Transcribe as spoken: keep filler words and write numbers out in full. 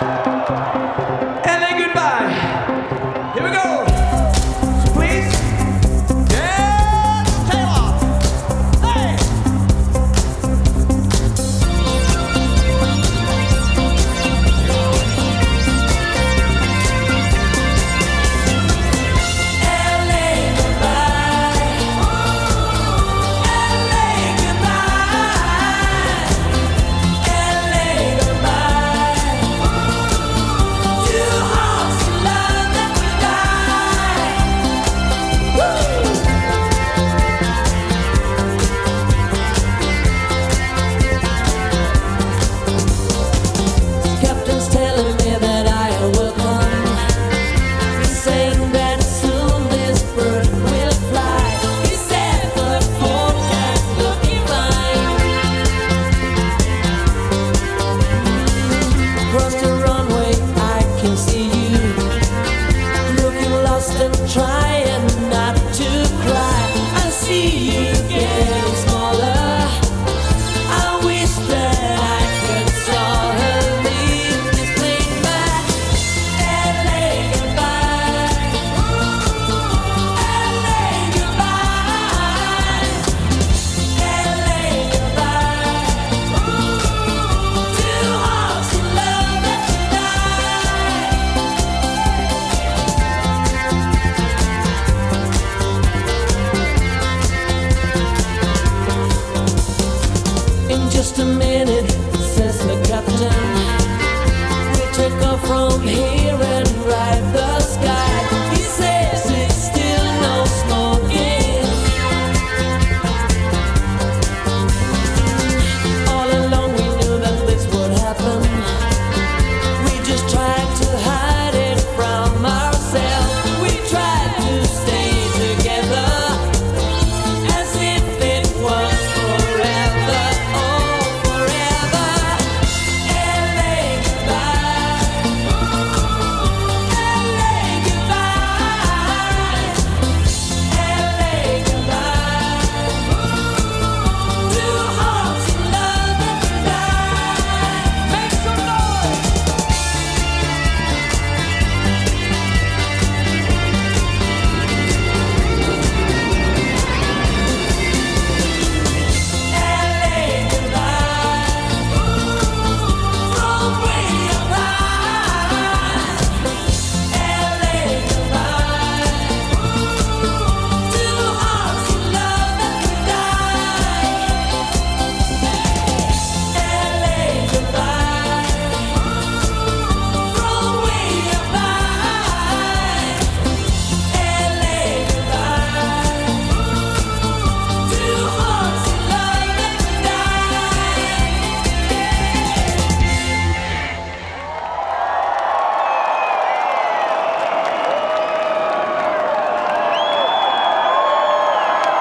L A goodbye. Here we go. So please, yeah, Taylor. Hey. L A goodbye. L A goodbye. L A goodbye. Two hearts in love that will die. Woo! Captain's telling me that I will come. He's saying that soon this bird will fly. He said the forecast looking fine. Across the runway I can see you, looking lost and trying not to cry. I see you getting smaller. I wish that I could slowly explain my L A goodbye. L A goodbye. L A goodbye. Two hearts in love that die. In just a minute, says the captain, we'll take off from here and ride the sky. He says it's still no smoking. All along we knew that this would happen. We just tried